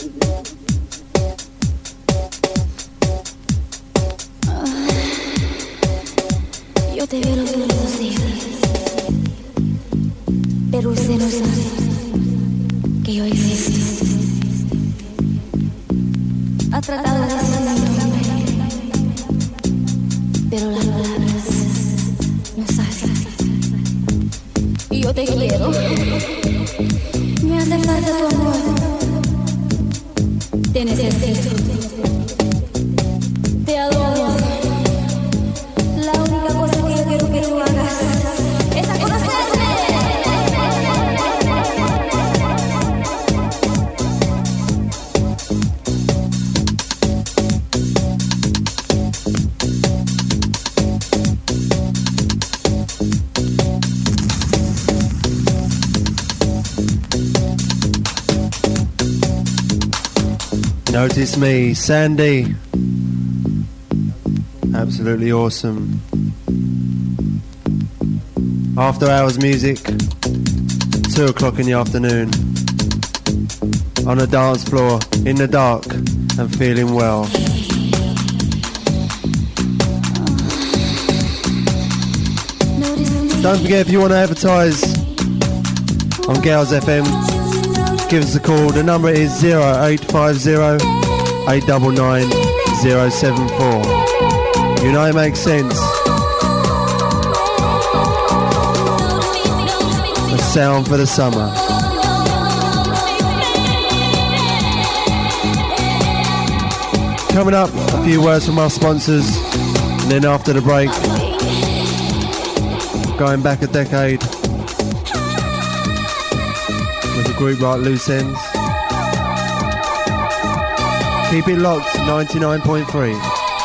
Yo te veo los días, pero usted no sabe que yo existo. Ha tratado de decir mi nombre, pero las palabras no salen. Y yo te quiero. Me hace falta tu amor. Te necesito. Te adoro. La única cosa que yo quiero que tú hagas es conocerme. Notice Me, Sandy. Absolutely awesome. After hours music, 2 o'clock in the afternoon. On a dance floor, in the dark, and feeling well. Don't forget, if you want to advertise on Gales FM, give us a call. The number is 0850 899 074. You know it makes sense. A sound for the summer. Coming up, a few words from our sponsors, and then after the break, going back a decade with a group like Loose Ends. Keep it locked, 99.3.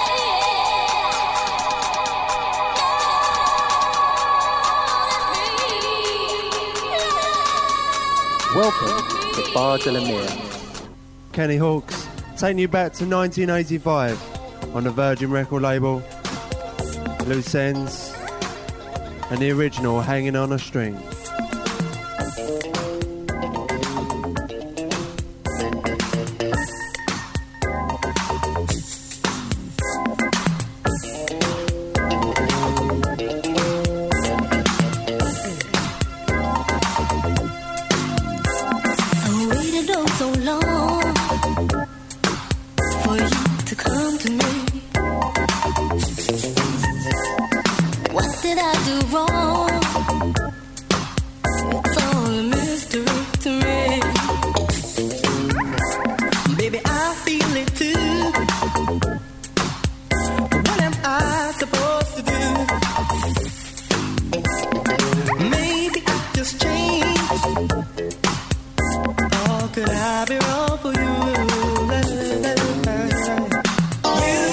Welcome to Bar de la Mira. Kenny Hawks, taking you back to 1985 on the Virgin record label, Loose Ends, and the original Hanging on a String. Could I be wrong for you?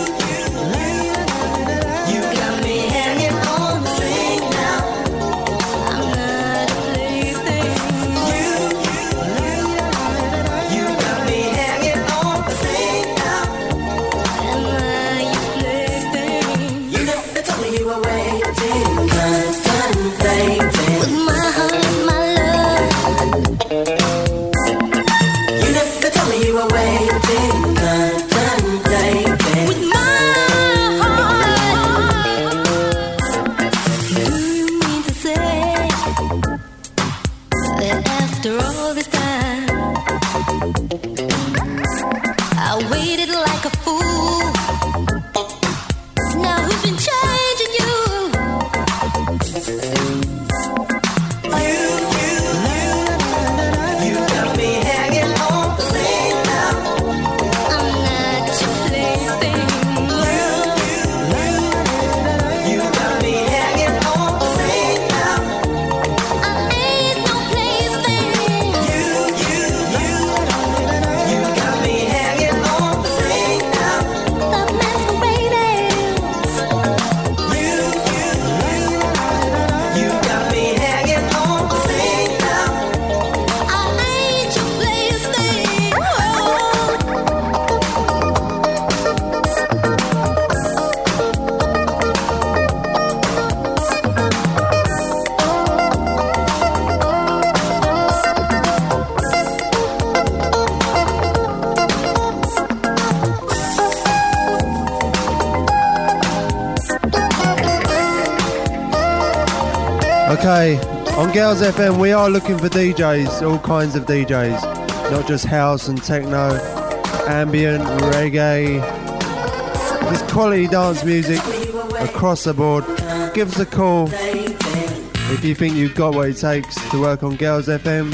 Okay, on Girls FM we are looking for DJs, all kinds of DJs, not just house and techno, ambient, reggae, just quality dance music across the board. Give us a call if you think you've got what it takes to work on Girls FM.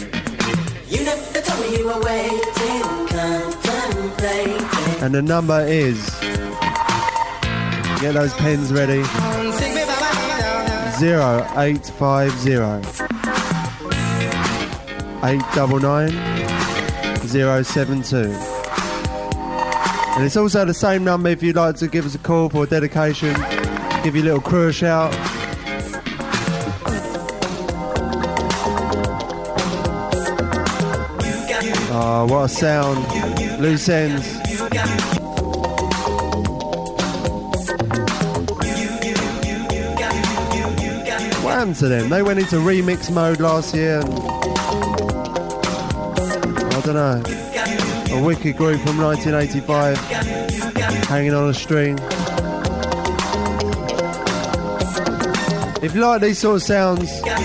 And the number is, get those pens ready, 0850 899 072. And it's also the same number if you'd like to give us a call for a dedication, give your little crew a shout. Oh, what a sound. Loose ends. What happened to them? They went into remix mode last year and I don't know. A wicked group from 1985, hanging on a string. If you like these sort of sounds,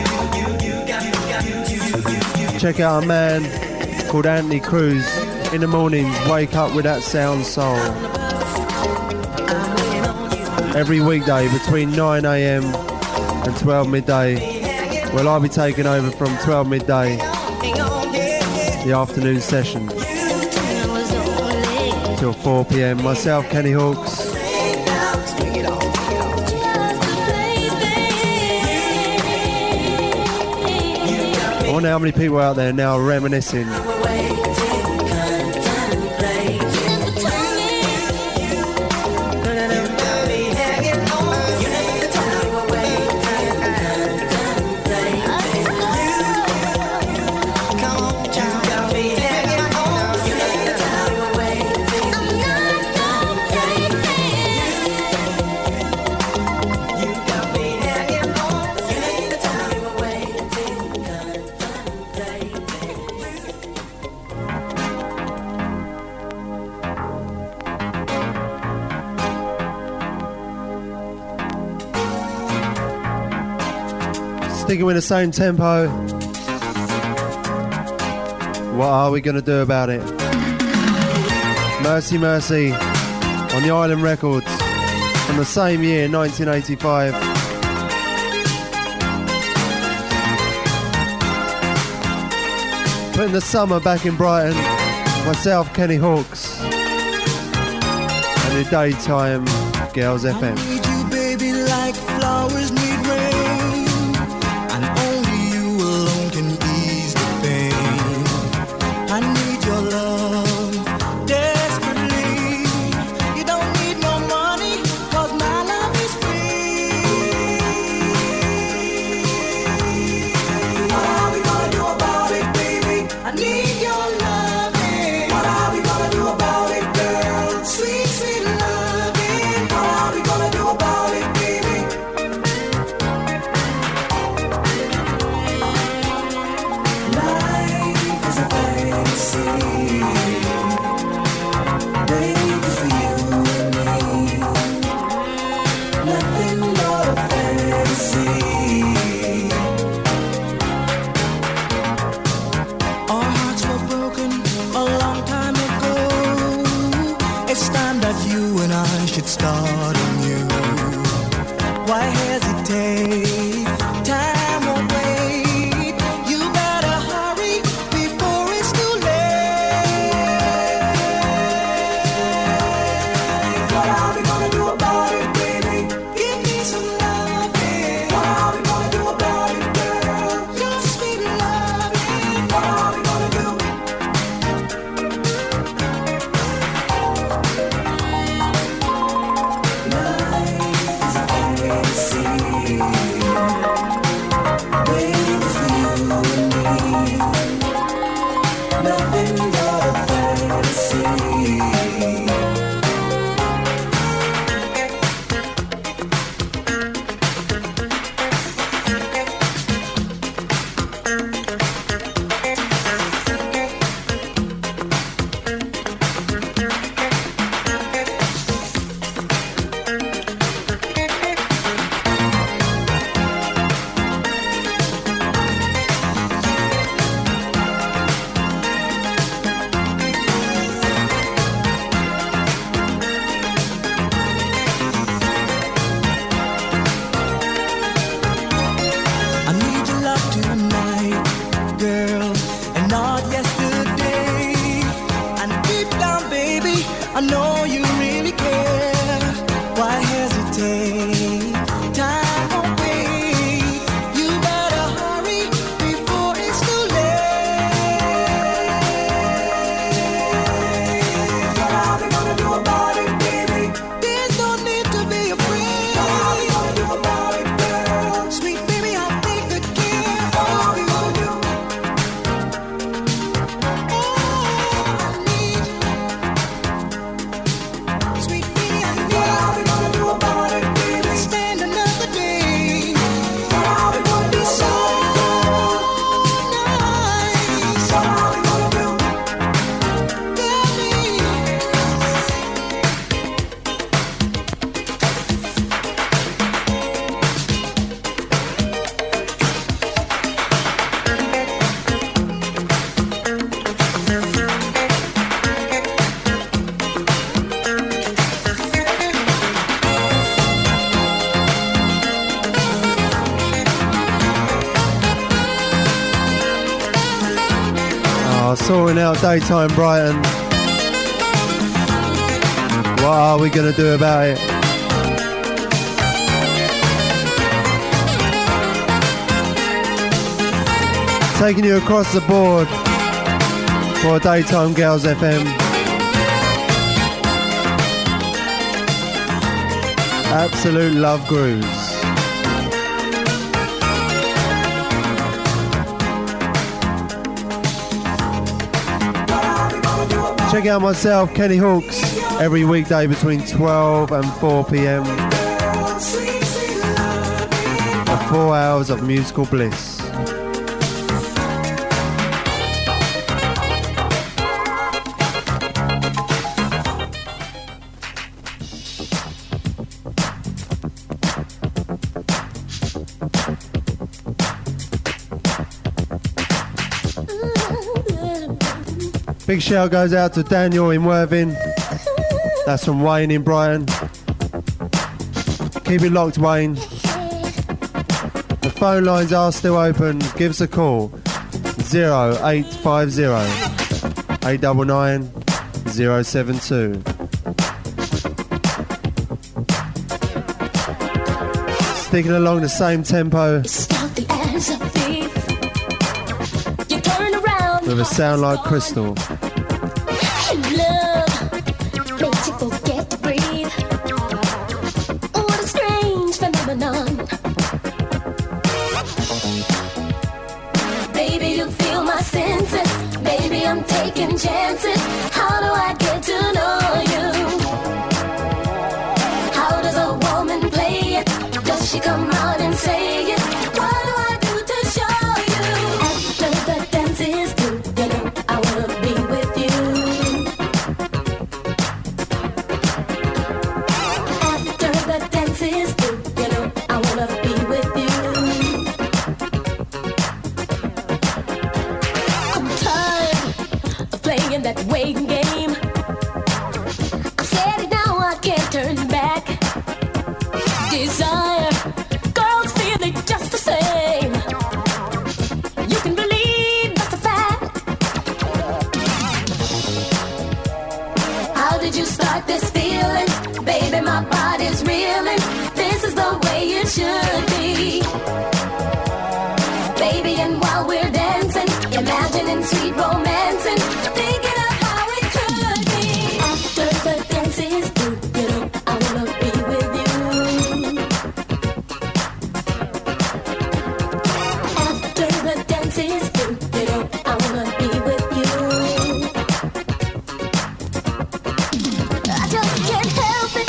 check out a man called Anthony Cruz. In the mornings, wake up with that sound soul. Every weekday between 9 AM and 12 midday. Well, I'll be taking over from 12 midday, the afternoon session, till 4 PM. Myself, Kenny Hawks. I wonder how many people out there now are reminiscing. Sticking with the same tempo. What are we going to do about it? Mercy Mercy on the Island Records from the same year, 1985. Putting the summer back in Brighton. Myself, Kenny Hawks. And the daytime Girls FM. I need you, baby, like flowers need rain. And only you alone can ease the pain. I need your love desperately. You don't need no money, 'cause my love is free. What are we gonna do about it, baby? I need your loving. What are we gonna do about it, girl? Sweet, sweet loving. What are we gonna do about it, baby? Life is a fantasy, baby, just for you and me. Nothing but a fantasy. Our hearts were broken a long time ago. It's time that you and I should start anew. Why hesitate? Time won't wait. You better hurry before it's too late. What are we gonna do about it, baby? Give me some loving. What are we gonna do about it, girl? Your sweet loving. What are we gonna do? Love I know you really care. Why hesitate? Time won't wait. You better hurry before it's too late. What are we gonna do about it, baby? There's no need to be afraid. What are we gonna do about it, girl? Sweet baby, I'll take good care. What are we gonna do? Sorting out daytime Brighton. What are we going to do about it? Taking you across the board for Daytime Girls FM. Absolute love grooves. Check out myself, Kenny Hawks, every weekday between 12 and 4 p.m. for 4 hours of musical bliss. Big shout goes out to Daniel in Worthing. That's from Wayne in Brighton. Keep it locked, Wayne. The phone lines are still open. Give us a call. 0850 899 072. Sticking along the same tempo with a sound like Crystal. I'm taking chances. How do I get to know you? How does a woman play it? Does she come out and say it? What do I do to show you? After the dance is through, you know I wanna be with you. After the dance is through, you know I wanna be with you. Playing that waiting game. I said it now, I can't turn back. Desire, girls feel it just the same. You can believe that's a fact. How did you start this feeling? Baby, my body's reeling. This is the way it should be. Baby, and while we're dancing, imagining sweet romancing, thinking of how it could be. After the dance is through, you know I wanna be with you. After the dance is through, you know I wanna be with you. I just can't help it.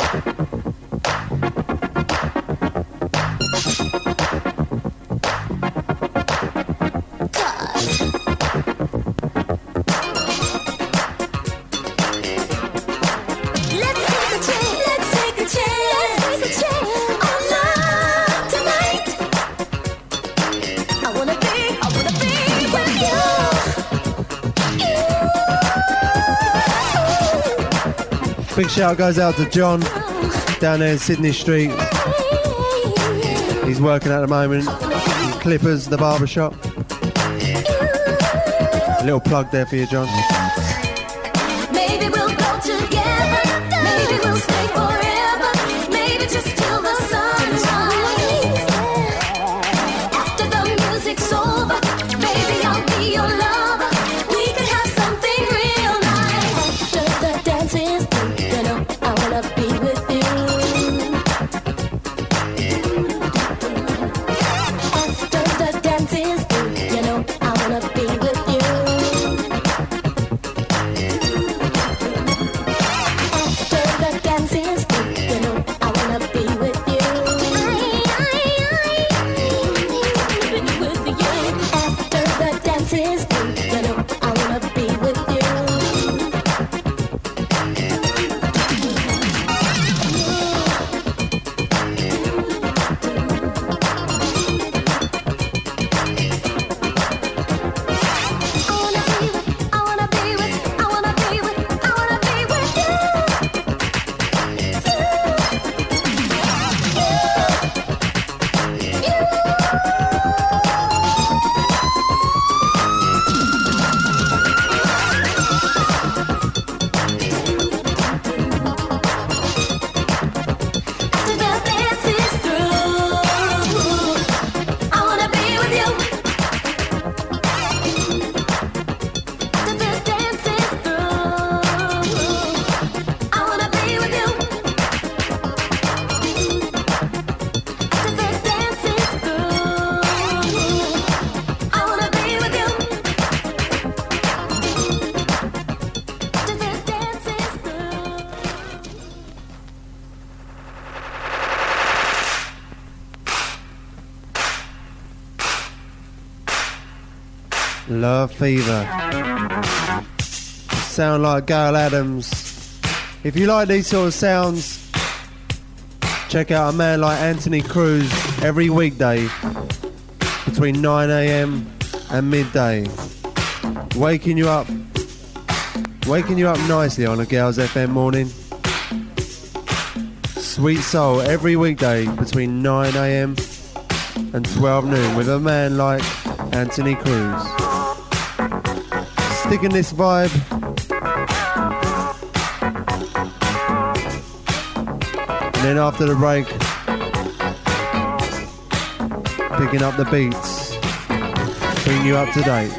Big shout goes out to John down there in Sydney Street. He's working at the moment in Clippers, the barbershop. A little plug there for you, John. Maybe we'll go together. Love Fever. Sound like Gail Adams. If you like these sort of sounds, check out a man like Anthony Cruz every weekday between 9 a.m. and midday. Waking you up nicely on a Gals FM morning. Sweet Soul every weekday between 9 a.m. and 12 noon with a man like Anthony Cruz. Sticking this vibe. And then after the break, picking up the beats, bring you up to date.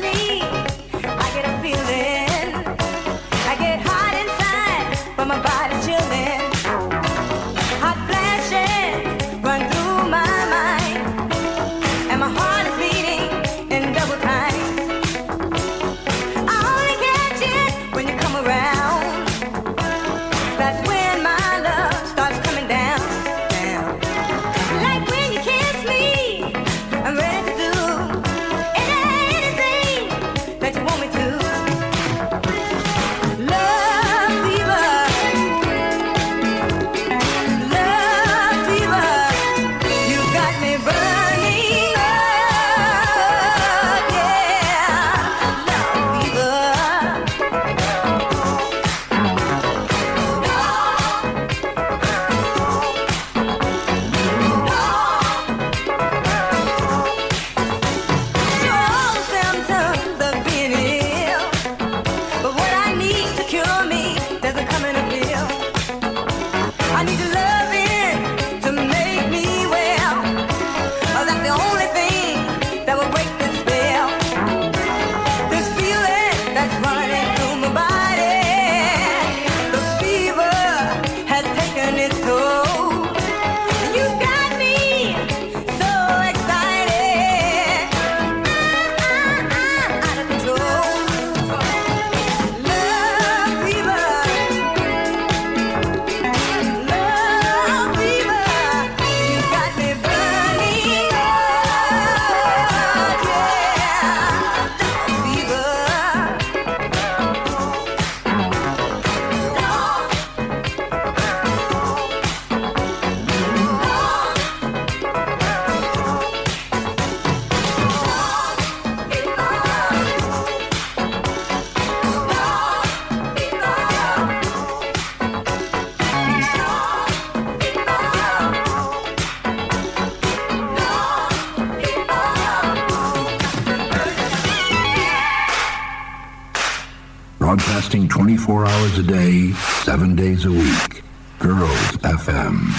Broadcasting 24 hours a day, 7 days a week. Girls FM.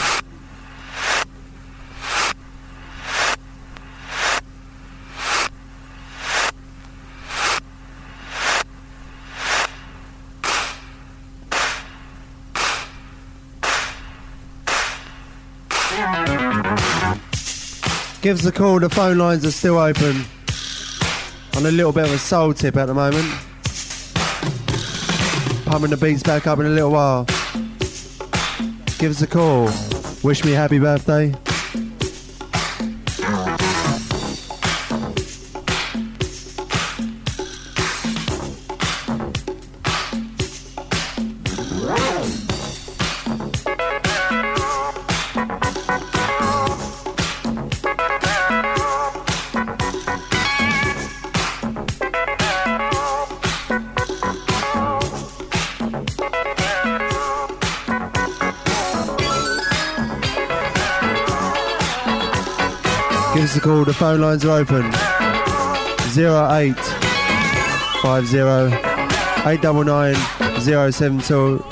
Give us a call, the phone lines are still open. On a little bit of a soul tip at the moment. Pumping the beats back up in a little while. Give us a call. Wish me happy birthday. Give us a call, the phone lines are open. 0850 899 072.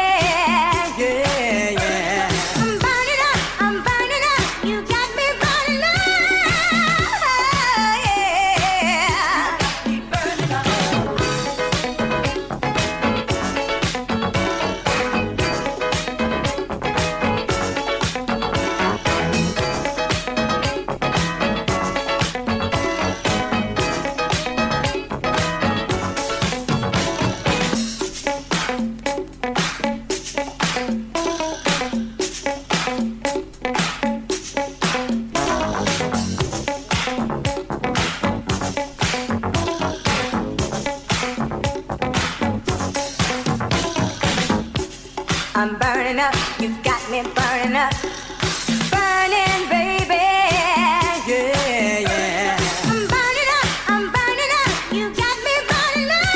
I'm burning up, you got me burning I'm burning up, you've got me burning up. Burning, baby, yeah, yeah. I'm burning up, you got me burning up,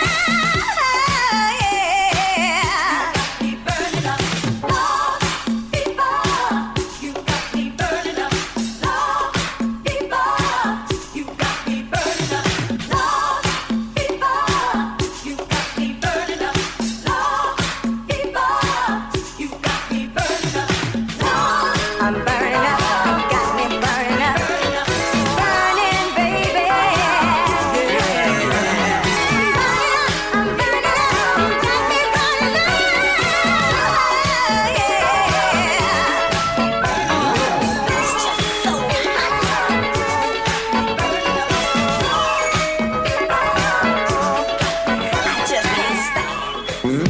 yeah. You got me burning up, Lord, people. You got me burning up, Lord, people. You got me burning up, Lord, people. You got me burning up, Lord, people. You got me burning up, Lord. I'm burning up, you got me burning up, burning, baby, yeah. I'm burning up, you got me burning up, yeah. It's just so hot. I just can't stand.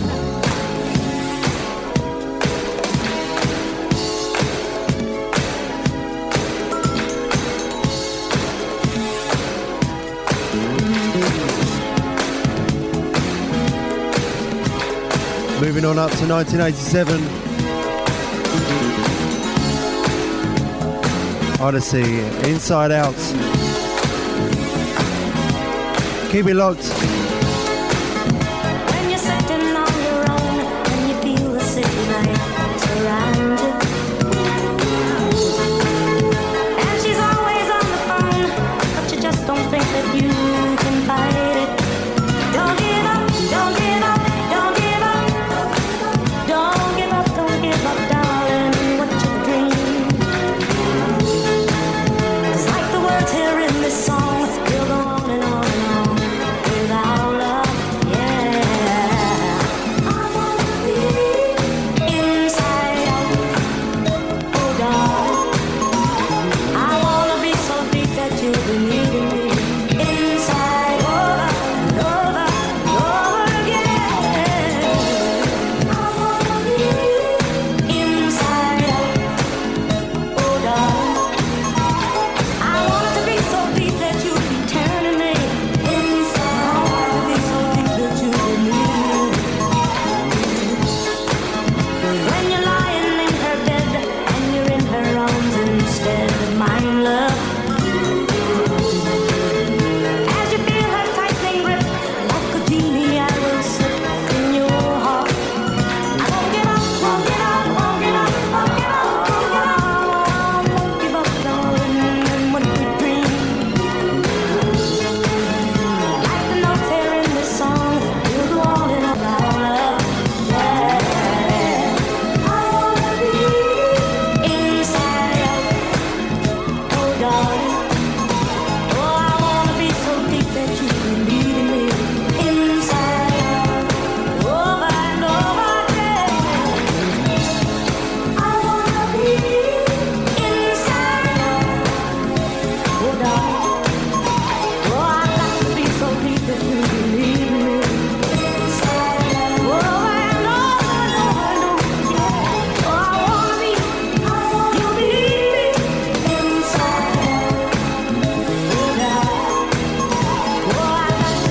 Moving on up to 1987. Odyssey, Inside Out. Keep it locked. When you're sitting on your own and you feel the city lights around you, and she's always on the phone, but you just don't think that you can fight it. Don't give up, don't give up, don't give up, don't give up, don't give up, darling, what you dream. It's like the words here in this song, we'll go on and on and on without love, yeah. I wanna be inside out, oh darling. I wanna be so deep that you'll be needing me inside over and over and over again. I wanna be inside out, oh darling. I want to be so deep that you be turning me inside. I want to be so deep that you be needing me. When you're lying in her bed and you're in her arms instead of mine, love. As you feel her tightening grip, like a genie, I will slip in your heart. I won't give up, won't give up, won't give up, won't give up, won't give up, won't give up, darling, and what we dream. Like the notes here in this song, we'll go on and on about love, yeah. I wanna be inside out, oh darling. Oh, I wanna be so deep that you be needing me inside out, over and over again. I wanna be inside out, oh darling. Oh, I got to be so deep that you be needing me inside out, over and over and over and over again. Oh, I wanna be, you be needing me inside out, oh darling. Oh, I got to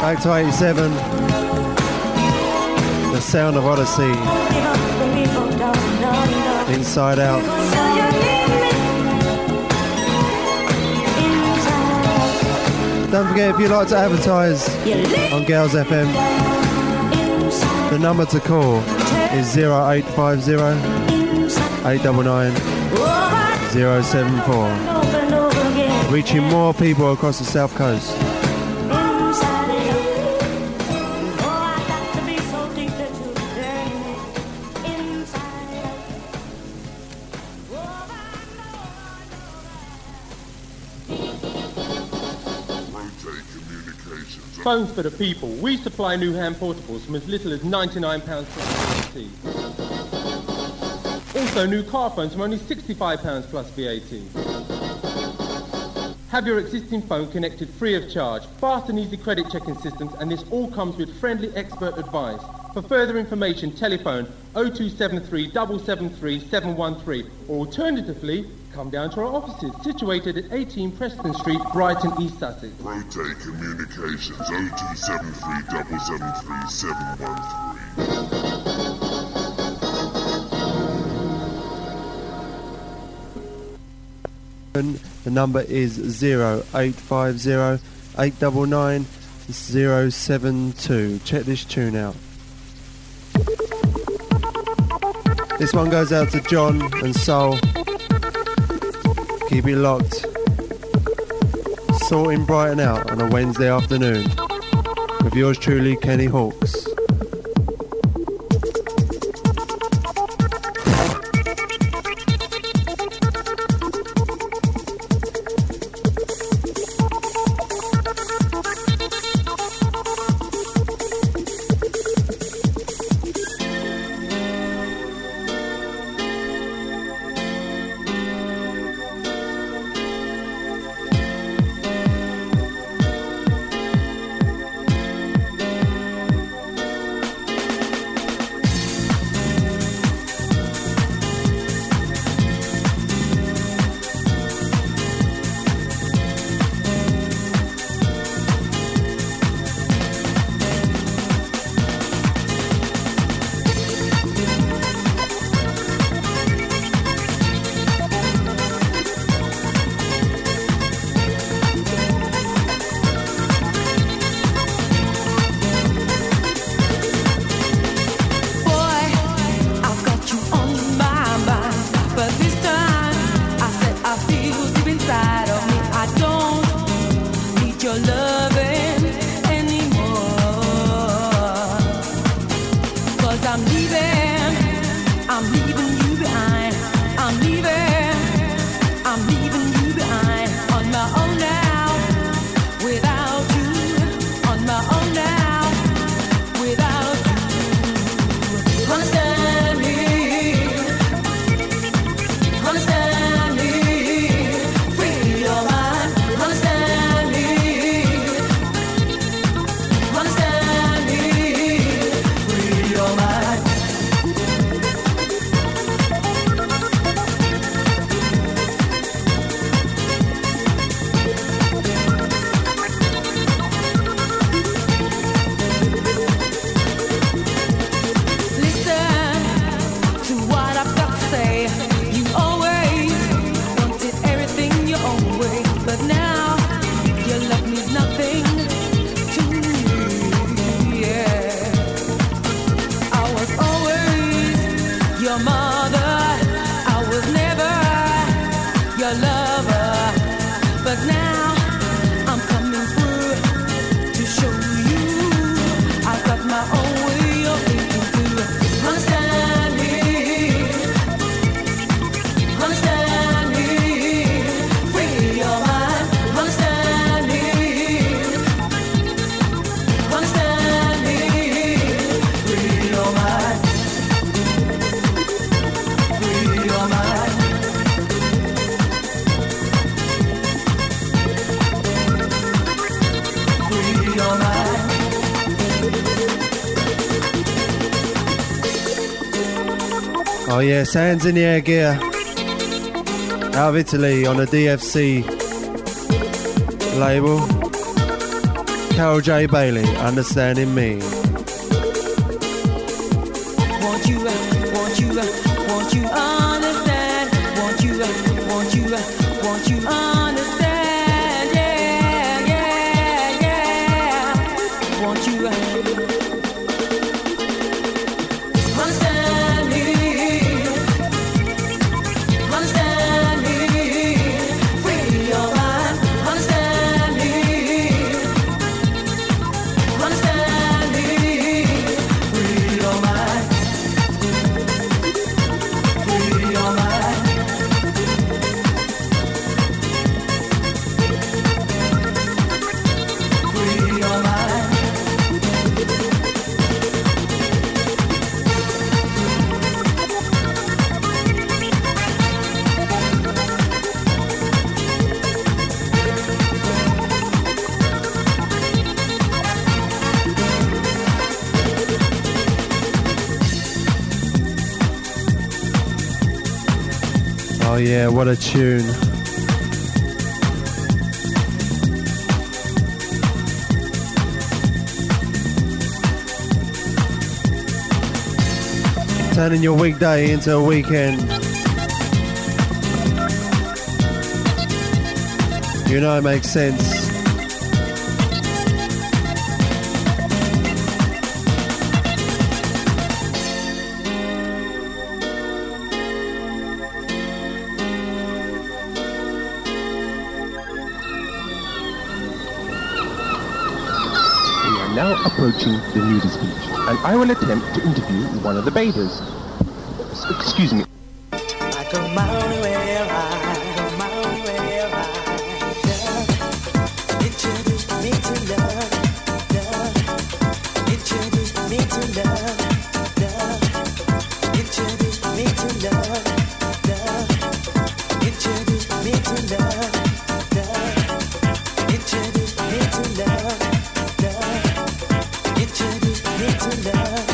Back to 87. The Sound of Odyssey. Inside Out. Don't forget, if you'd like to advertise on Girls FM, the number to call is 0850 899 074. Reaching more people across the South Coast. Phones for the people. We supply new hand portables from as little as £99 plus VAT. Also new car phones from only £65 plus VAT. Have your existing phone connected free of charge. Fast and easy credit checking systems, and this all comes with friendly expert advice. For further information, telephone 0273 773 713, or alternatively, come down to our offices situated at 18 Preston Street, Brighton, East Sussex. Rotate Communications 0273 773 713. The number is 0850 899 072. Check this tune out. This one goes out to John and Soul. Keep it locked. Sorting Brighton out on a Wednesday afternoon. With yours truly, Kenny Hawks. Oh yes, Hands in the Air gear out of Italy on a DFC label. Carol J. Bailey, Understanding Me. Want you understand? Want you understand? Yeah, yeah, yeah. Want you understand me? Understand me? Free your mind. Understand me? Understand me? Free your mind. Free your mind. Free your mind. Oh yeah, what a tune. Turning your weekday into a weekend. You know it makes sense. We are now approaching the nudist beach, and I will attempt to interview one of the bathers. Excuse me. Like a mountain where introduce me to love, introduce me to love, introduce me to love, introduce me to love, introduce me to love, introduce me to love,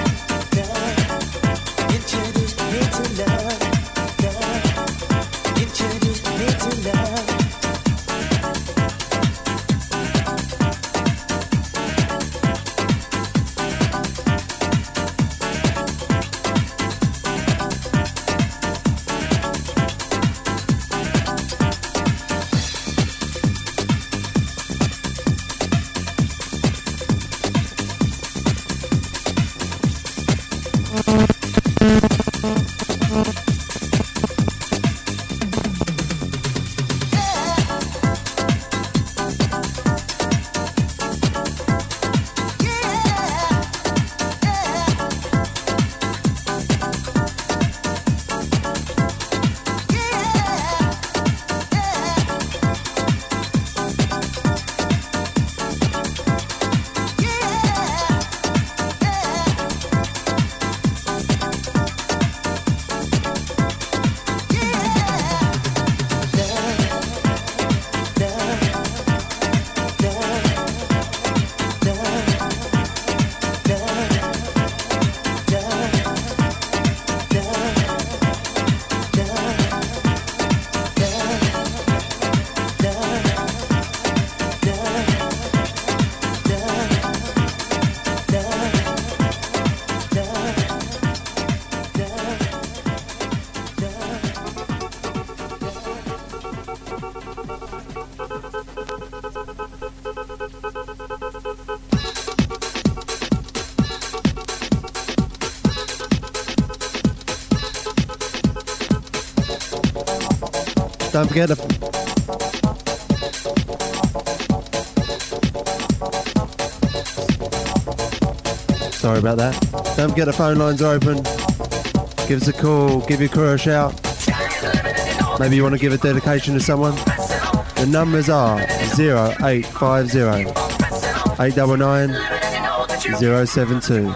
introduce me to love. Introduce me to love. Don't forget to sorry about that. Don't forget the phone lines are open. Give us a call, give your crew a shout. Maybe you want to give a dedication to someone. The numbers are 0850 899 072.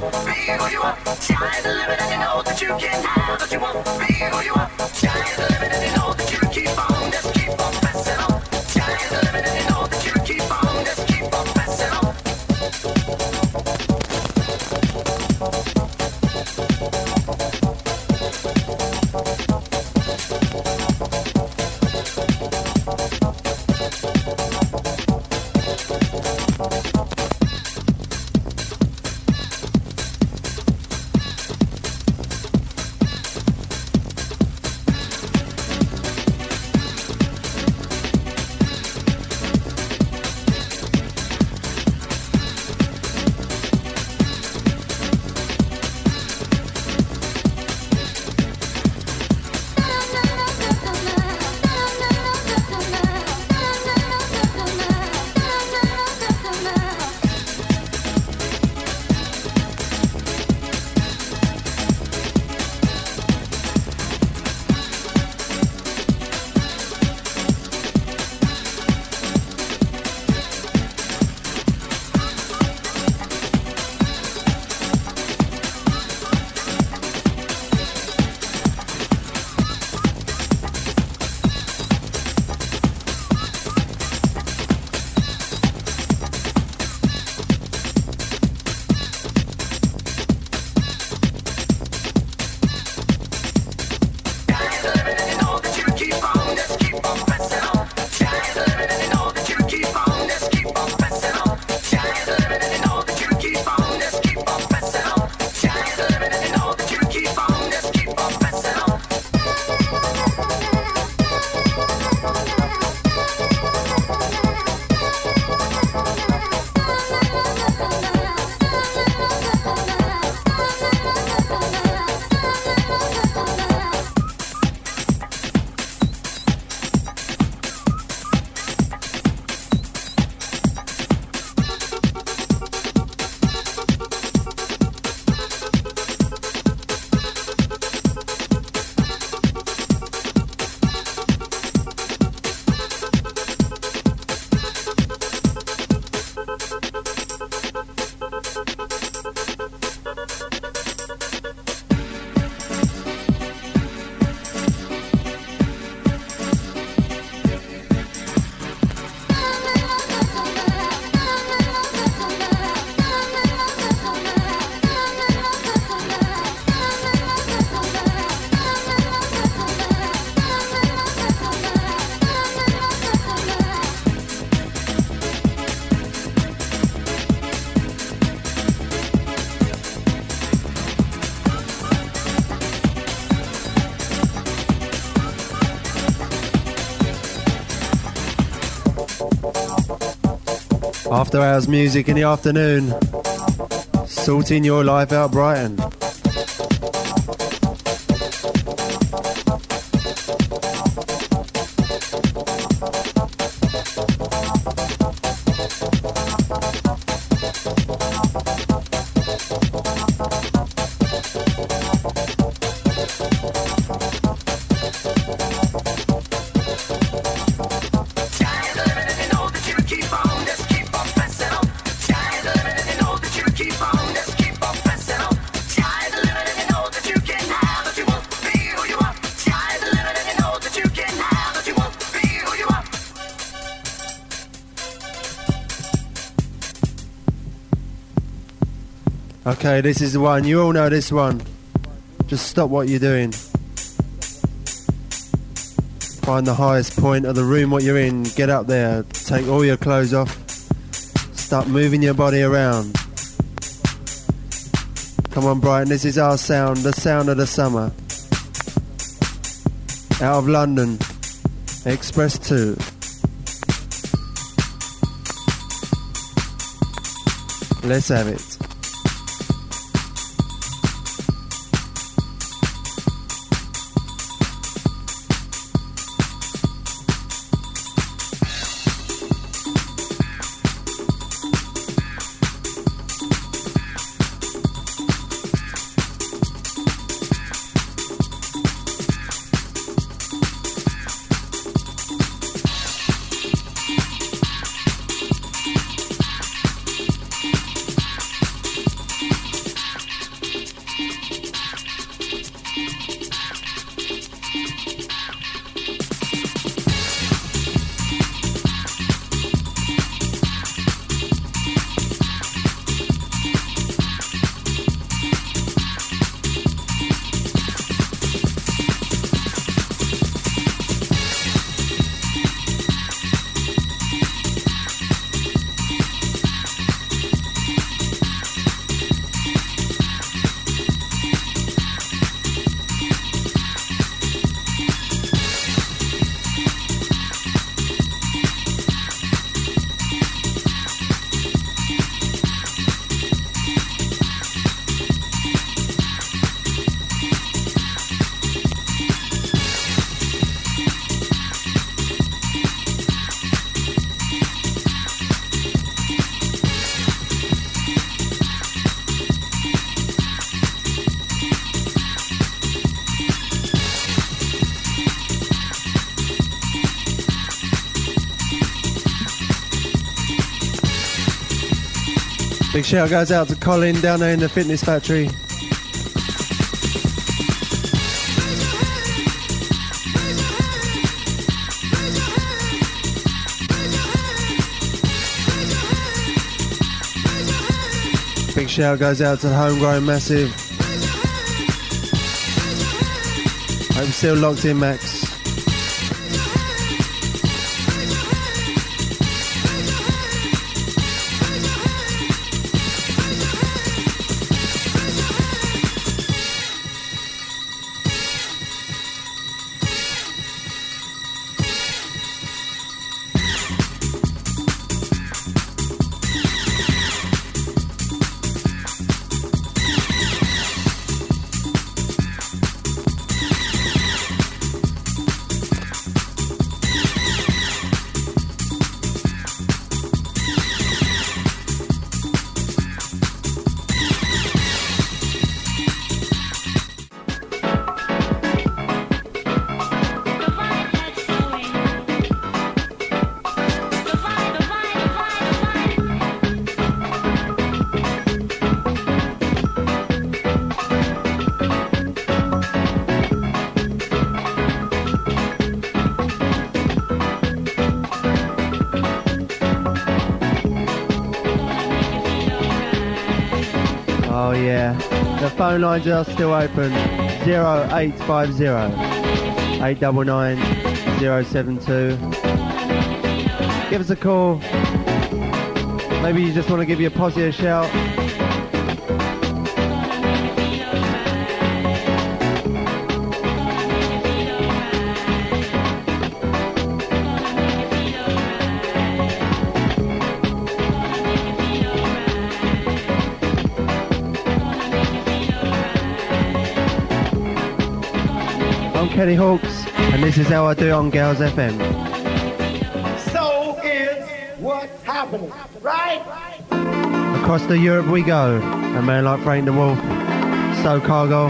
After hours music in the afternoon. Sorting your life out, Brighton. Okay, this is the one. You all know this one. Just stop what you're doing. Find the highest point of the room what you're in. Get up there. Take all your clothes off. Start moving your body around. Come on, Brighton. This is our sound. The sound of the summer. Out of London. Express 2. Let's have it. Big shout goes out to Colin down there in the fitness factory. Big shout goes out to the Homegrown Massive. I'm still locked in, Max. Phone lines are still open. 0850 899 072. Give us a call. Maybe you just want to give your posse a shout. Kenny Hawks, and this is how I do it on Girls FM. So is what's happening, right? Across the Europe we go. A man like Frank the Wolf, So Cargo.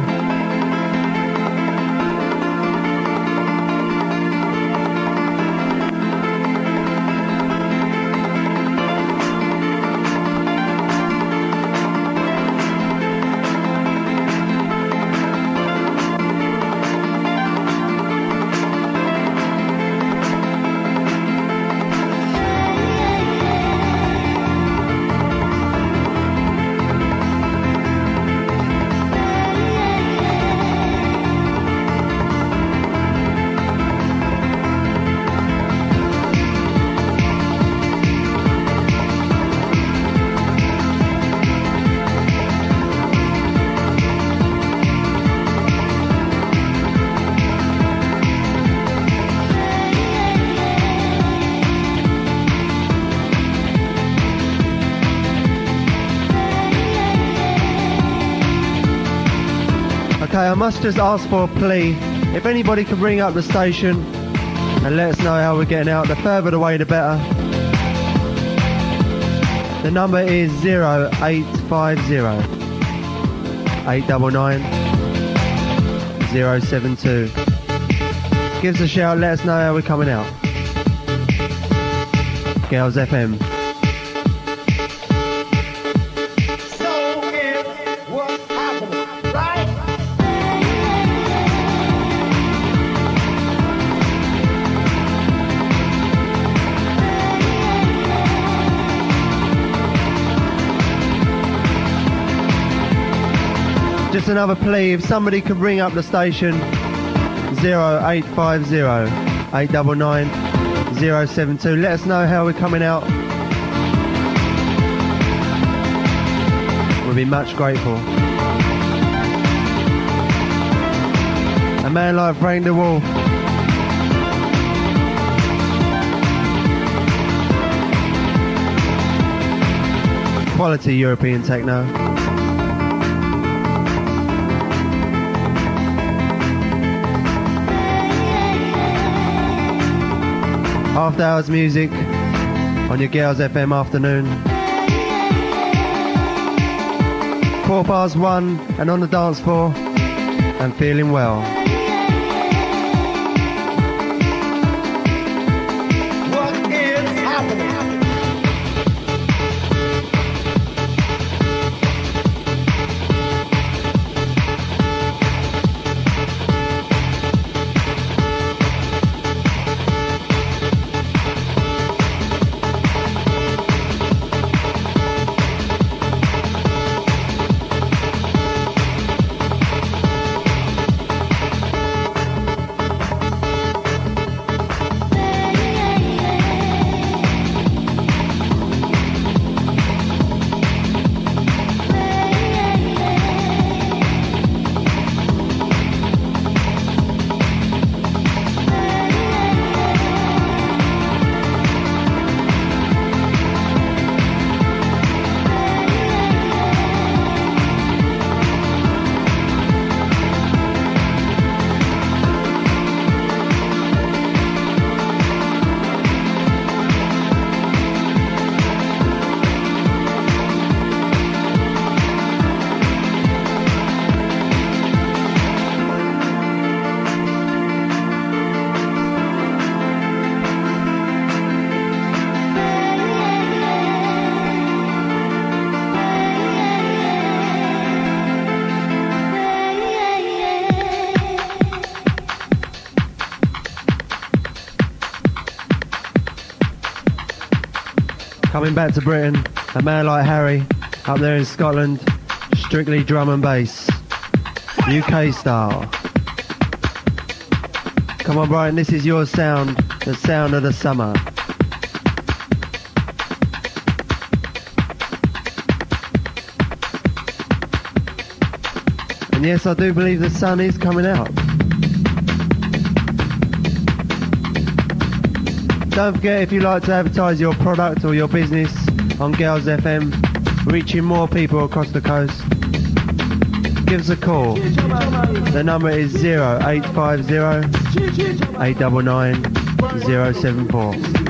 Okay, I must just ask for a plea. If anybody can ring up the station and let us know how we're getting out, the further away the better. The number is 0850 899 072. Give us a shout, let us know how we're coming out. Girls FM. Just another plea, if somebody could ring up the station 0850 899 072, let us know how we're coming out. We'll be much grateful. A man like Frank the Wolf. Quality European techno. After hours music on your Girls FM afternoon. 1:15 and on the dance floor and feeling well. What is happening? Coming back to Britain, a man like Harry, up there in Scotland, strictly drum and bass, UK style. Come on Brian, this is your sound, the sound of the summer. And yes, I do believe the sun is coming out. Don't forget, if you like to advertise your product or your business on Girls FM, reaching more people across the coast, give us a call. The number is 0850 899 074.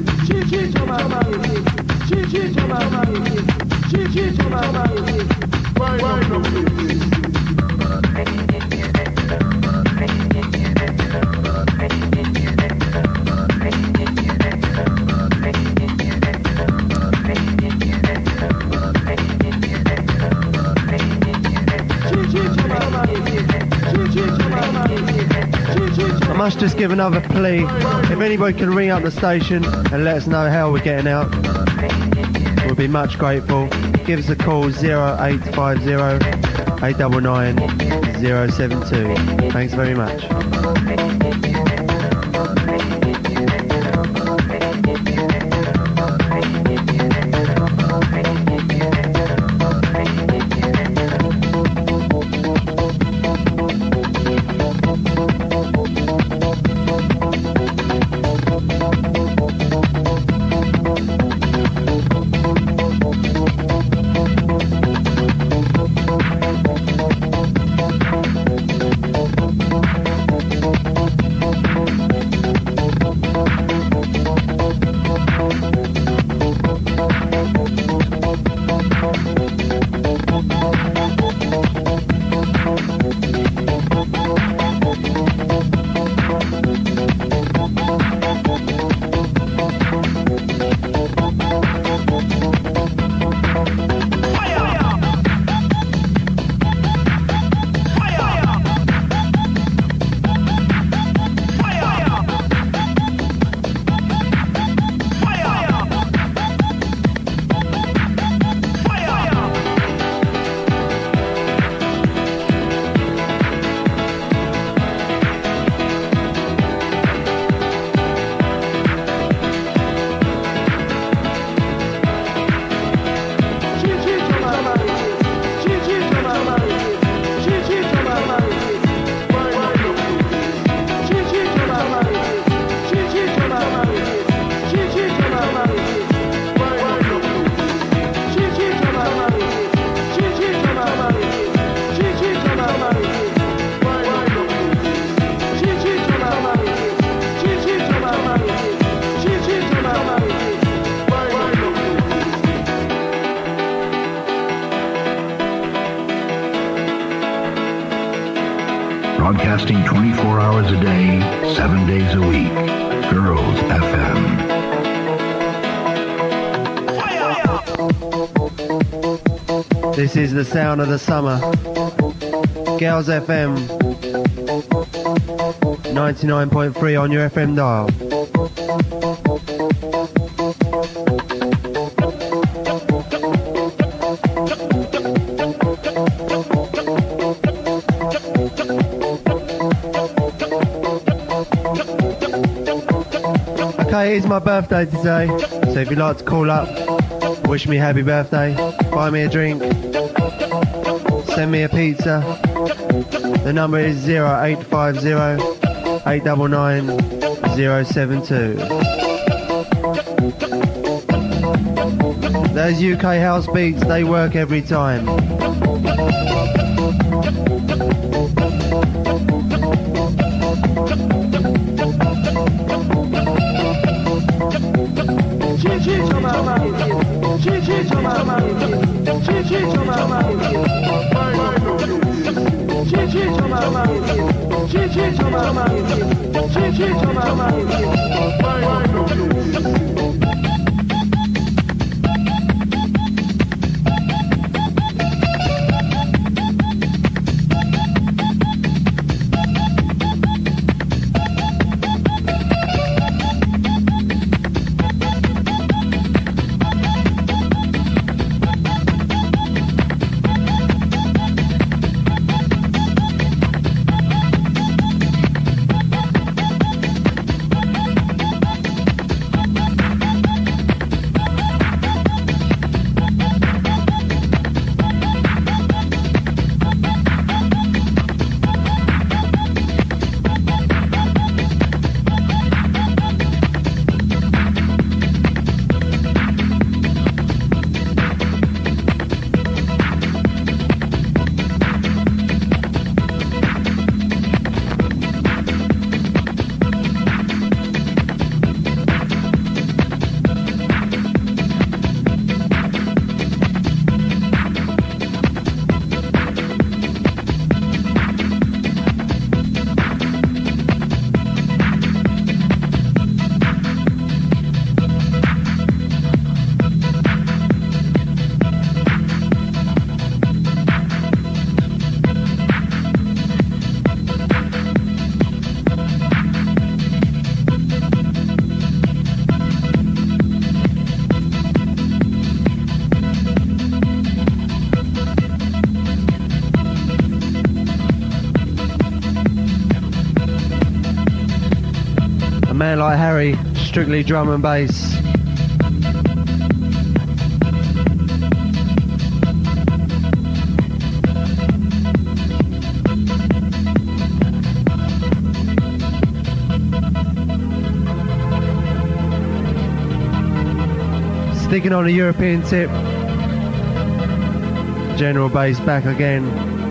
I must just give another plea. If anybody can ring up the station and let us know how we're getting out, we'll be much grateful. Give us a call 0850 899 072. Thanks very much. Broadcasting 24 hours a day, 7 days a week. Girls FM. This is the sound of the summer. Girls FM 99.3 on your FM dial. Okay, it's my birthday today, so if you'd like to call up, wish me happy birthday, buy me a drink, send me a pizza. The number is 0850 899 072. Those UK house beats, they work every time. Man Like Harry, strictly drum and bass. Sticking on a European tip, General Bass back again.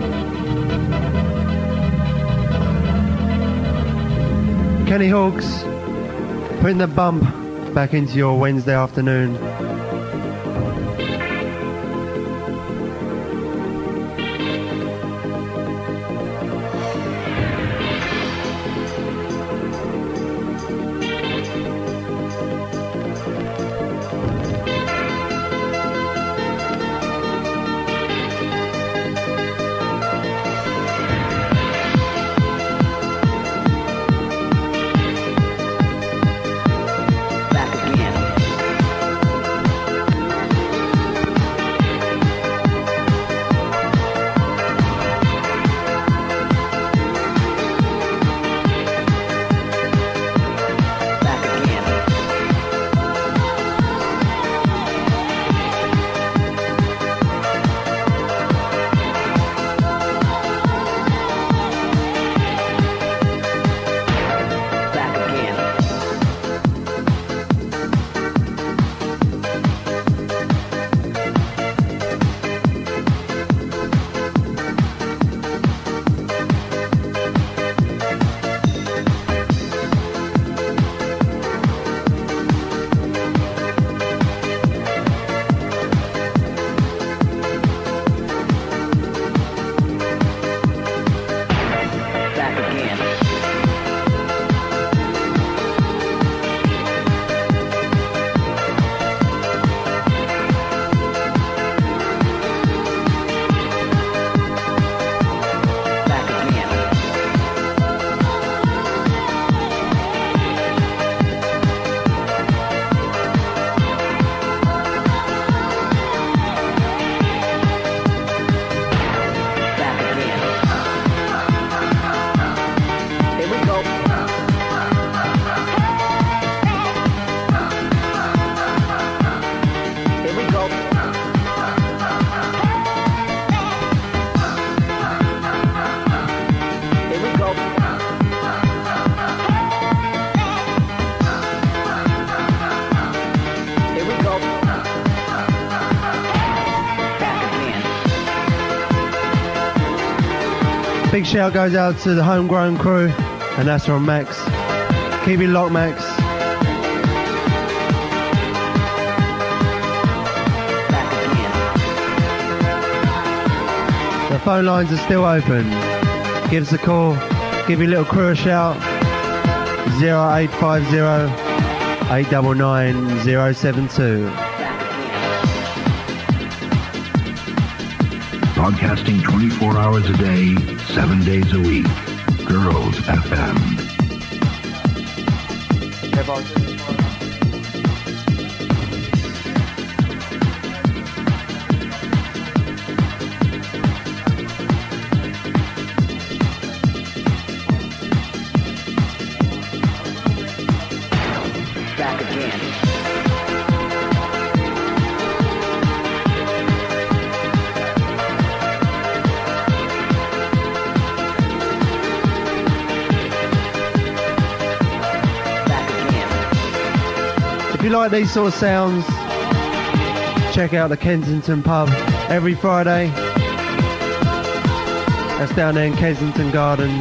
Kenny Hawks, putting the bump back into your Wednesday afternoon. Big shout goes out to the homegrown crew, and that's from Max. Keep it locked, Max. The phone lines are still open. Give us a call. Give your little crew a shout. 0850 899 072. Broadcasting 24 hours a day, 7 days a week. Girls FM. Back again. If you like these sort of sounds, check out the Kensington pub every Friday. That's down there in Kensington Gardens.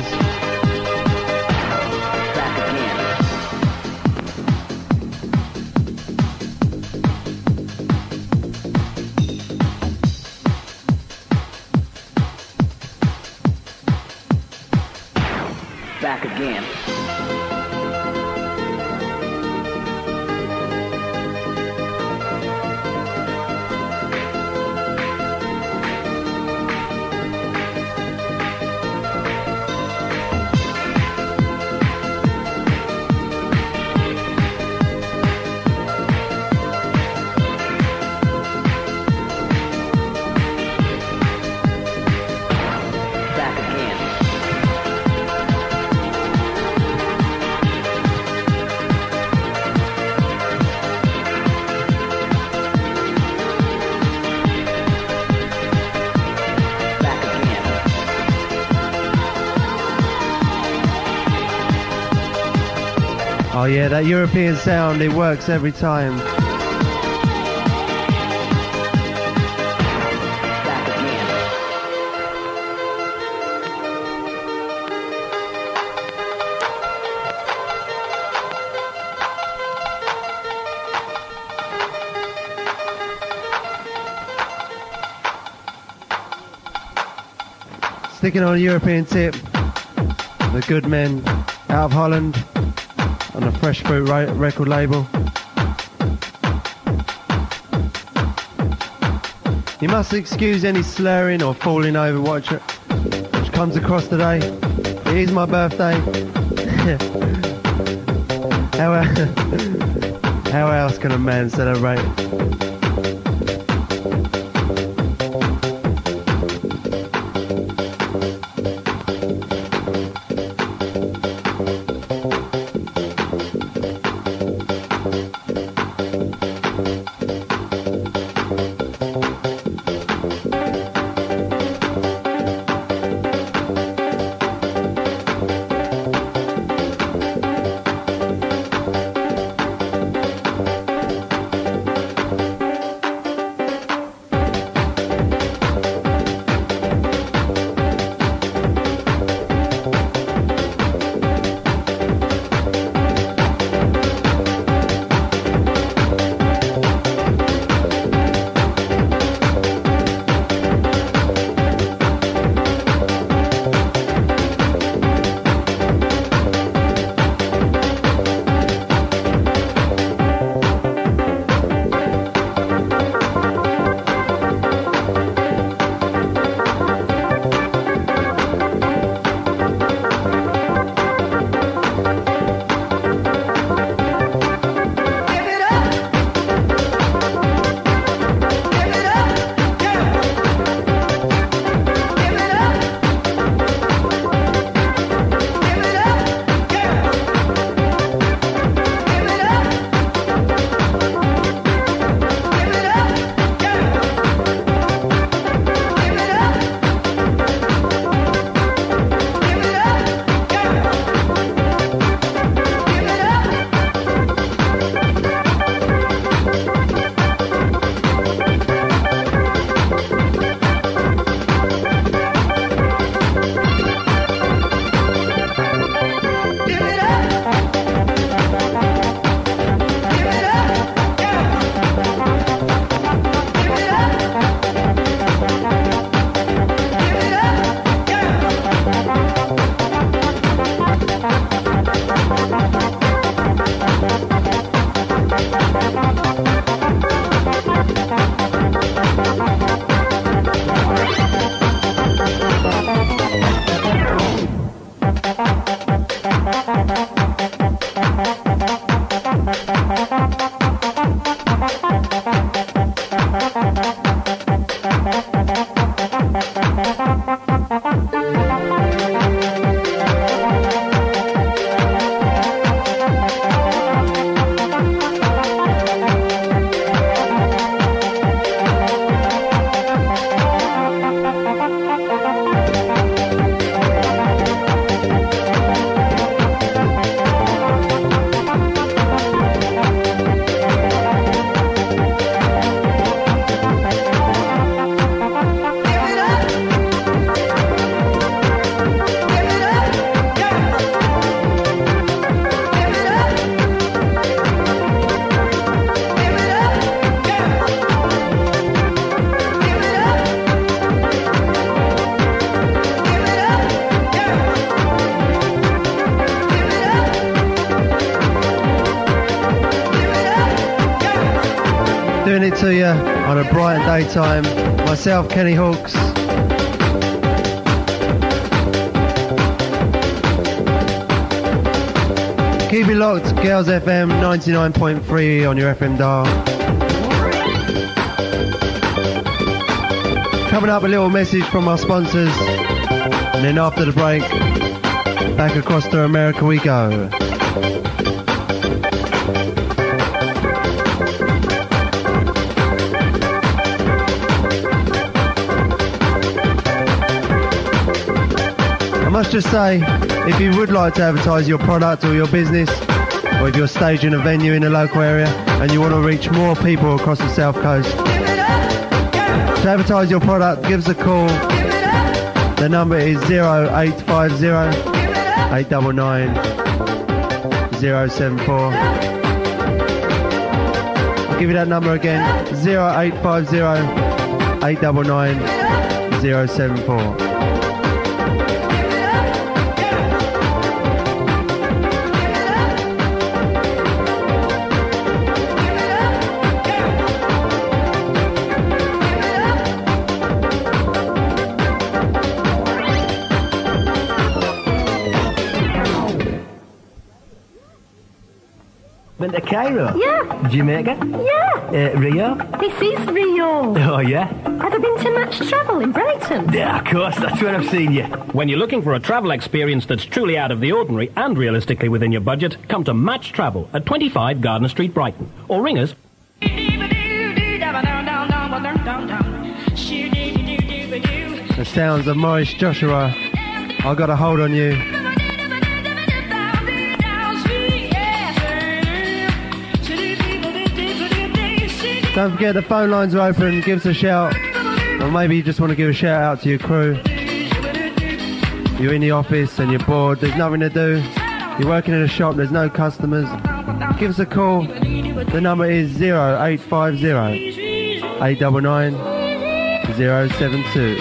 Back again. Back again. Oh yeah, that European sound, it works every time. Sticking on a European tip, the Good Men out of Holland on the Fresh Fruit record label. You must excuse any slurring or falling over which comes across today. It is my birthday. How else can a man celebrate? Doing it to you on a bright daytime. Myself, Kenny Hawks. Keep it locked, Girls FM 99.3 on your FM dial. Coming up, a little message from our sponsors, and then after the break, back across to America we go. I must just say, if you would like to advertise your product or your business, or if you're staging a venue in a local area and you want to reach more people across the South Coast, to advertise your product, give us a call. The number is 0850 899 074. I'll give you that number again, 0850 899 074. Been to Cairo? Yeah. Jamaica? Yeah. Rio? This is Rio. Oh, yeah? Have you been to Match Travel in Brighton? Yeah, of course. That's where I've seen you. When you're looking for a travel experience that's truly out of the ordinary and realistically within your budget, come to Match Travel at 25 Gardner Street, Brighton. Or ring us. The sounds of Maurice Joshua. I Got a Hold on You. Don't forget the phone lines are open. Give us a shout. Or maybe you just want to give a shout out to your crew. You're in the office and you're bored. There's nothing to do. You're working in a shop. There's no customers. Give us a call. The number is 0850 899 072.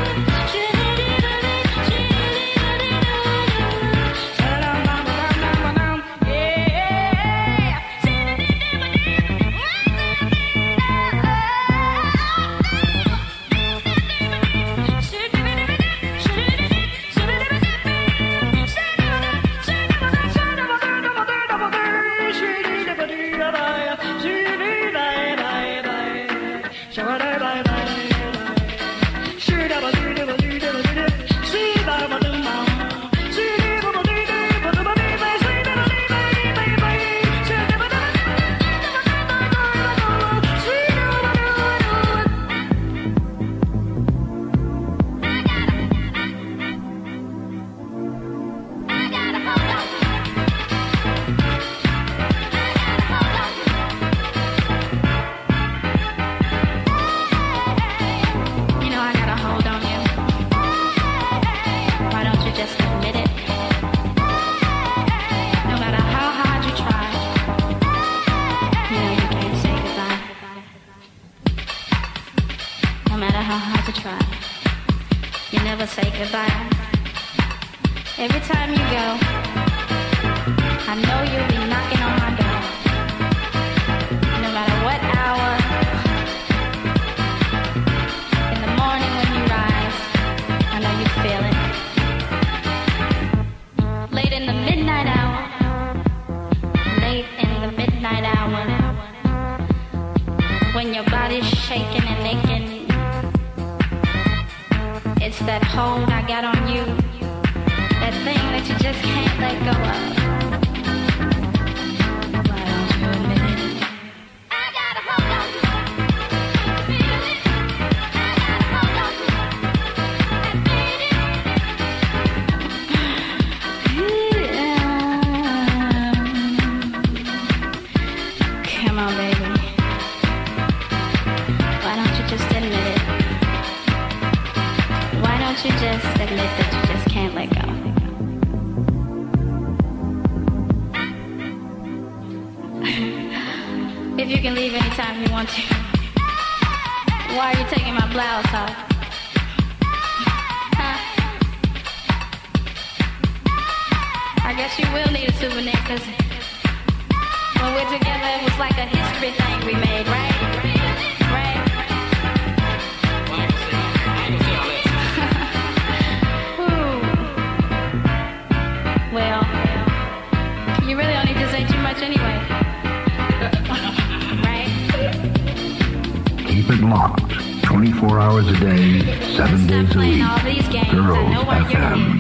Keep it locked. 24 hours a day, 7 days a week. Girls FM.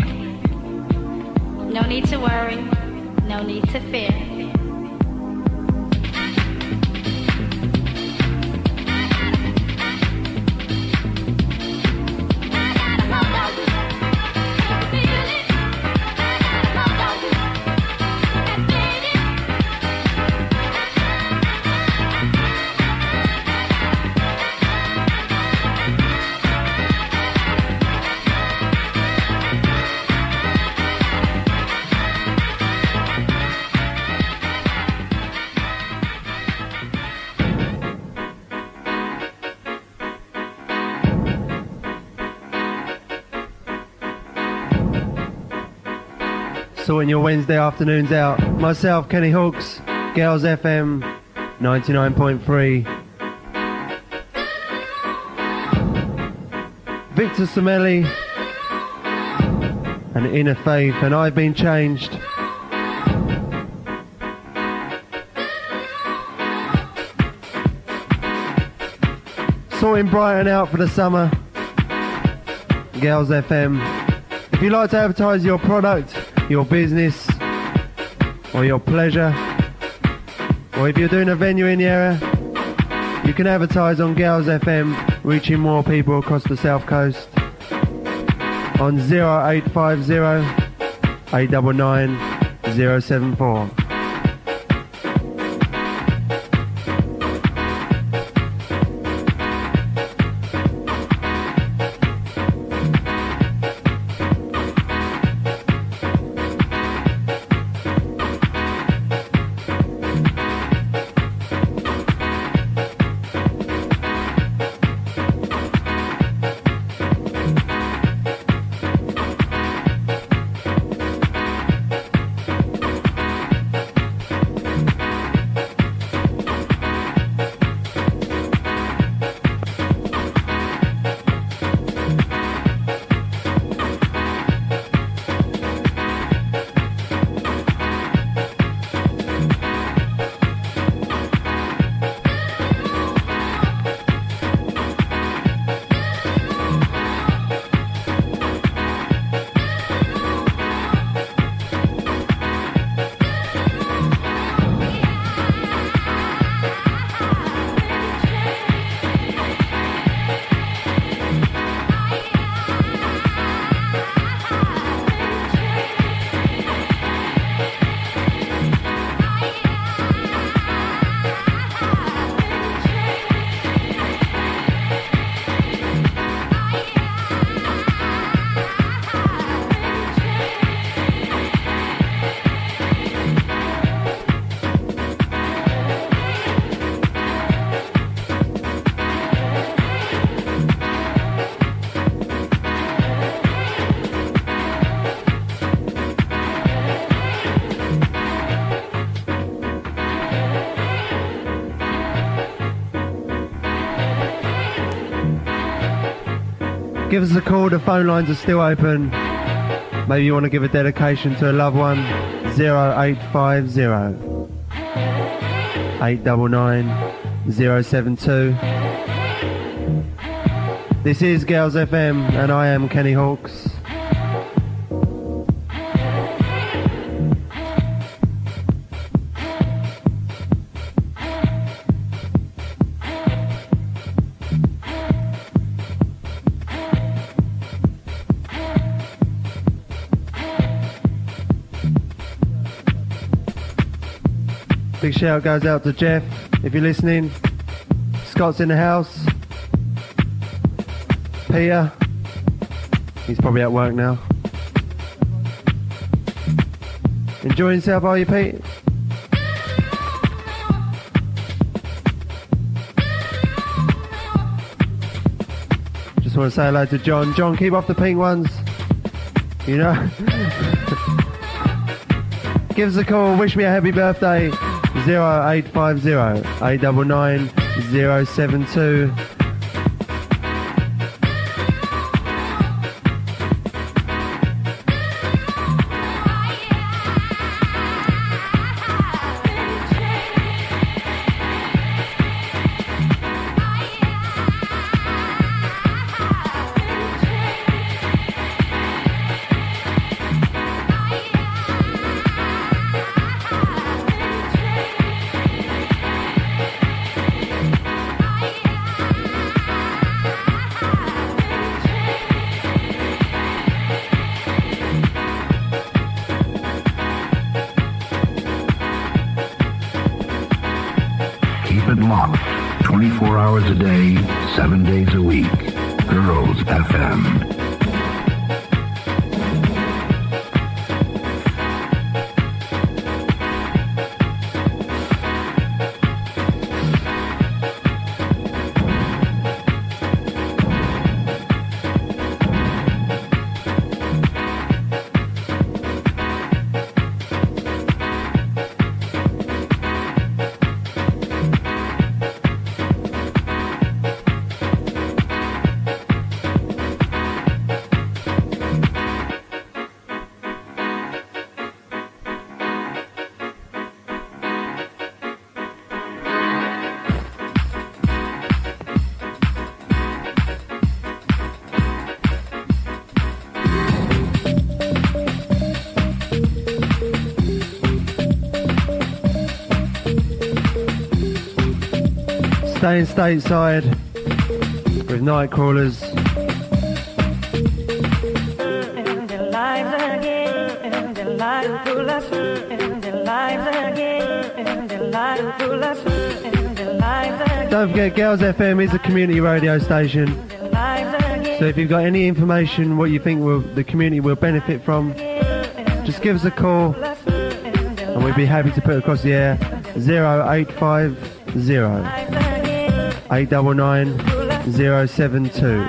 No need to worry. No need to fear. sorting your Wednesday afternoons out. Myself, Kenny Hawks, Girls FM 99.3. Victor Semelli and Inner Faith, and I've Been Changed. Sorting Brighton out for the summer. Girls FM. If you'd like to advertise your product, your business, or your pleasure, or if you're doing a venue in the area, you can advertise on Girls FM, reaching more people across the South Coast on 0850 899 074. Give us a call, the phone lines are still open. Maybe you want to give a dedication to a loved one. 0850 899 072. This is Girls FM and I am Kenny Hawks. Big shout goes out to Jeff, if you're listening. Scott's in the house. Peter, he's probably at work now. Enjoying yourself, are you, Pete? Just want to say hello to John. John, keep off the pink ones. You know? Give us a call, wish me a happy birthday. 0850 899 072. Keep it locked. 24 hours a day, 7 days a week. Girls FM. Staying stateside with Night Crawlers. Don't forget, Girls FM is a community radio station. So if you've got any information, what you think the community will benefit from, just give us a call and we'd be happy to put it across the air. 0850 899 072.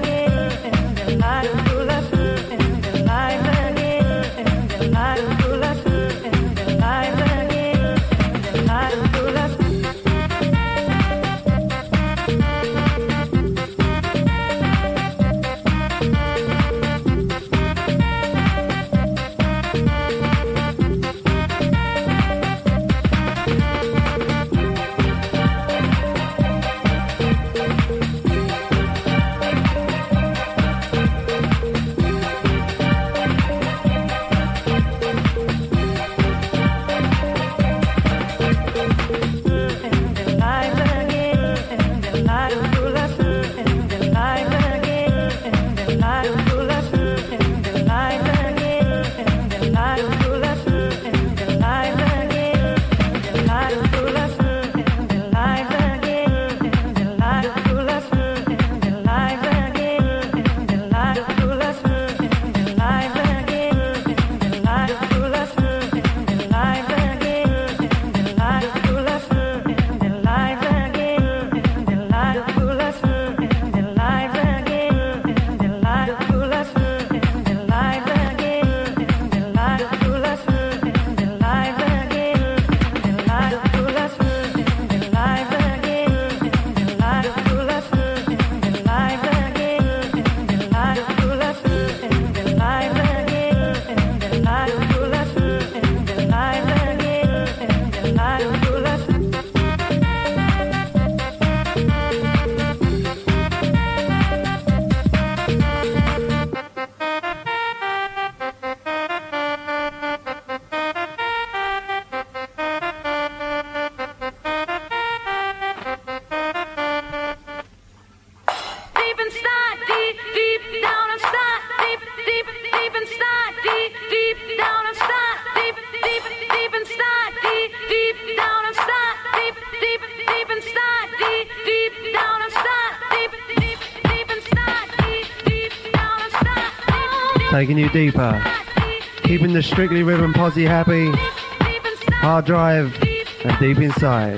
Taking you deeper, keeping the Strictly Rhythm posse happy, hard drive and deep inside.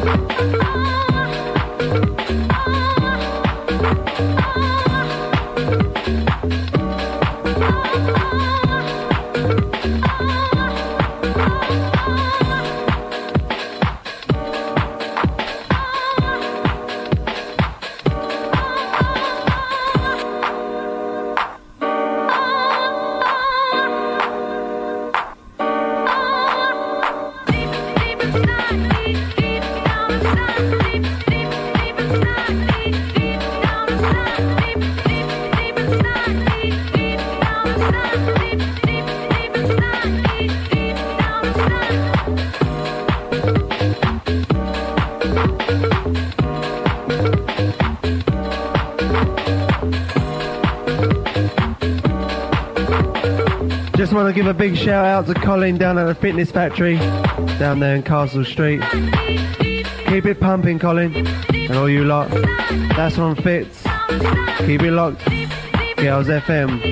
Just want to give a big shout out to Colin down at the Fitness Factory down there in Castle Street. Keep it pumping, Colin, and all you lot. That's on Fitz. Keep it locked. Girls FM.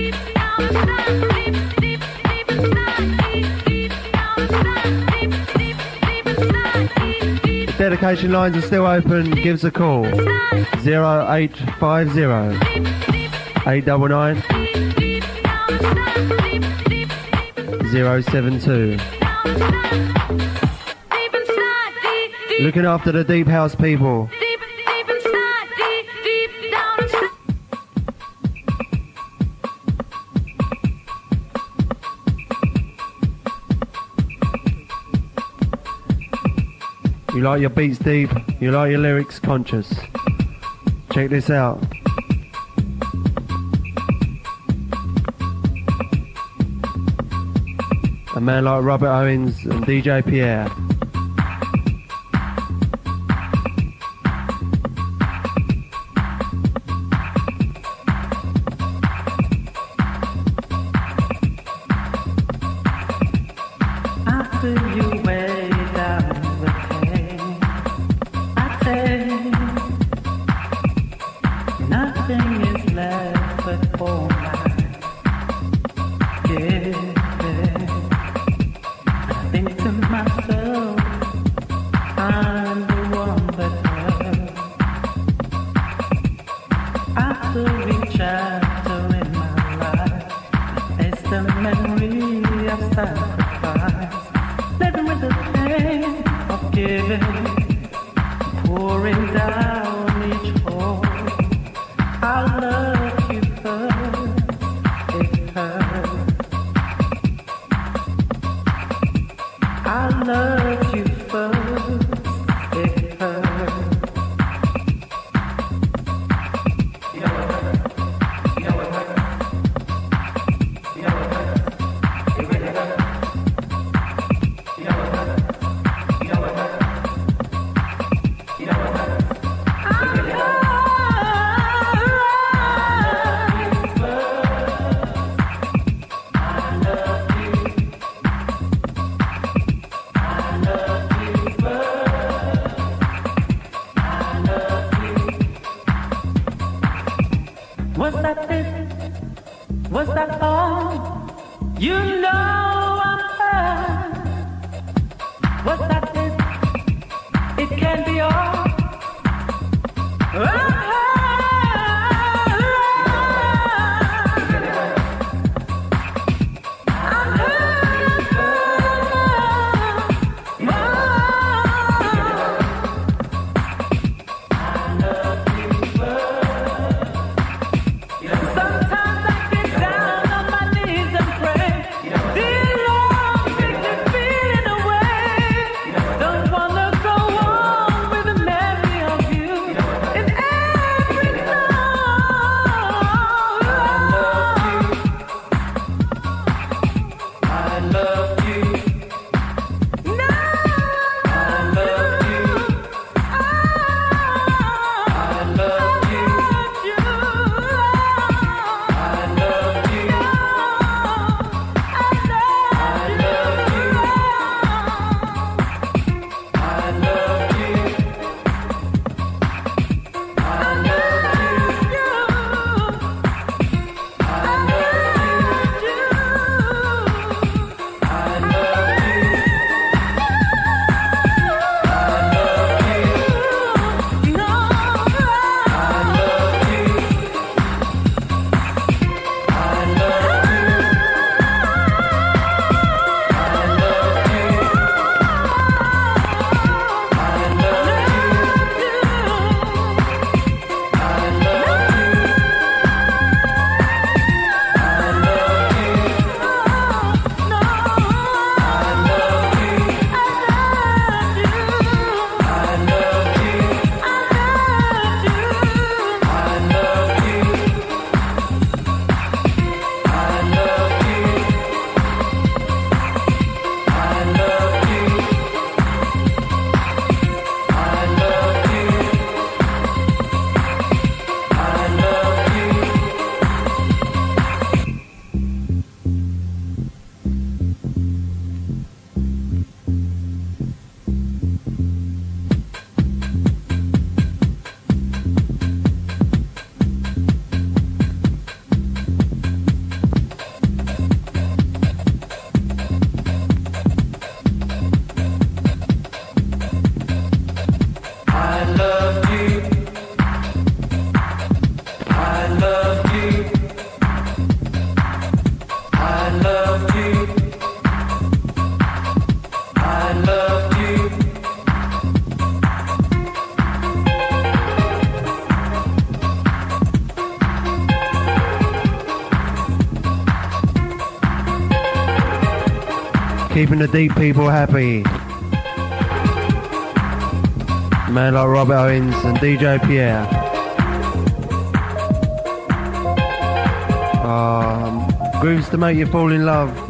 The dedication lines are still open. Give us a call. 0850 899 072. Looking after the deep house people. You like your beats deep, you like your lyrics conscious. Check this out. A man like Robert Owens and DJ Pierre. Don't wanna go on with a memory of you. Keeping the deep people happy. Man like Robert Owens and DJ Pierre. Grooves to make you fall in love.